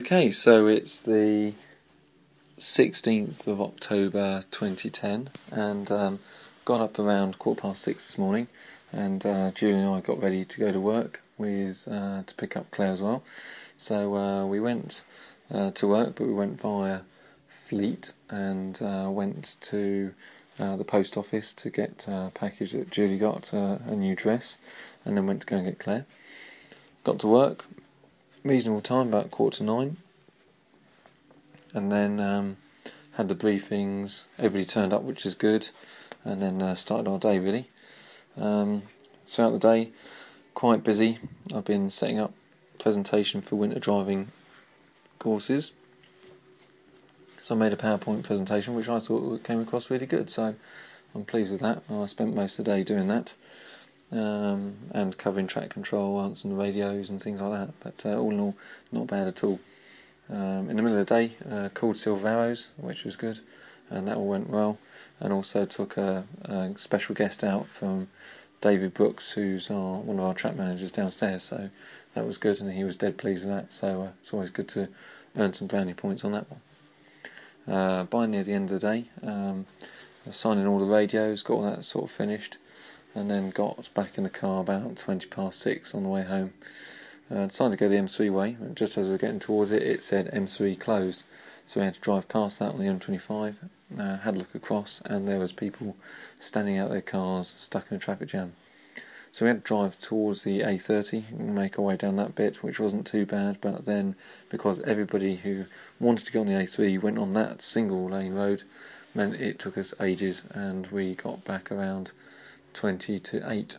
Okay, so it's the 16th of October 2010 and got up around 6:15 this morning, and Julie and I got ready to go to work with to pick up Claire as well. So we went to work, but we went via Fleet and went to the post office to get a package that Julie got, a new dress, and then went to go and get Claire. Got to work, reasonable time, about 8:45. And then had the briefings, everybody turned up, which is good, and then started our day really. Throughout the day, quite busy. I've been setting up presentation for winter driving courses. So I made a PowerPoint presentation which I thought came across really good, so I'm pleased with that. I spent most of the day doing that, and covering track control, answering the radios and things like that, but all in all, not bad at all. In the middle of the day, called Silver Arrows, which was good, and that all went well, and also took a special guest out from David Brooks, who's one of our track managers downstairs, so that was good, and he was dead pleased with that, so it's always good to earn some brownie points on that one. By near the end of the day, signing all the radios, got all that sort of finished, and then got back in the car about 6:20 on the way home. Decided to go the M3 way, and just as we were getting towards it, it said M3 closed, so we had to drive past that on the M25, had a look across, and there was people standing out their cars, stuck in a traffic jam. So we had to drive towards the A30 and make our way down that bit, which wasn't too bad, but then, because everybody who wanted to go on the A3 went on that single lane road, meant it took us ages, and we got back around 20 to 8.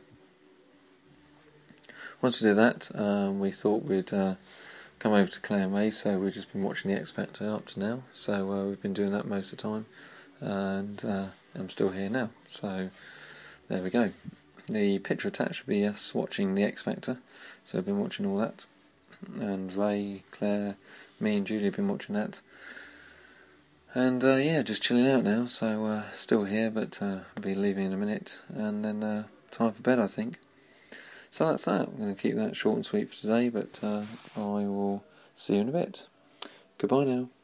Once we did that, we thought we'd come over to Claire May, so we've just been watching the X Factor up to now, so we've been doing that most of the time, and I'm still here now, so there we go. The picture attached will be us watching the X Factor, so I've been watching all that, and Ray, Claire, me and Julie have been watching that, and yeah, just chilling out now, so still here, but I'll be leaving in a minute, and then time for bed, I think. So that's that. I'm going to keep that short and sweet for today, but I will see you in a bit. Goodbye now.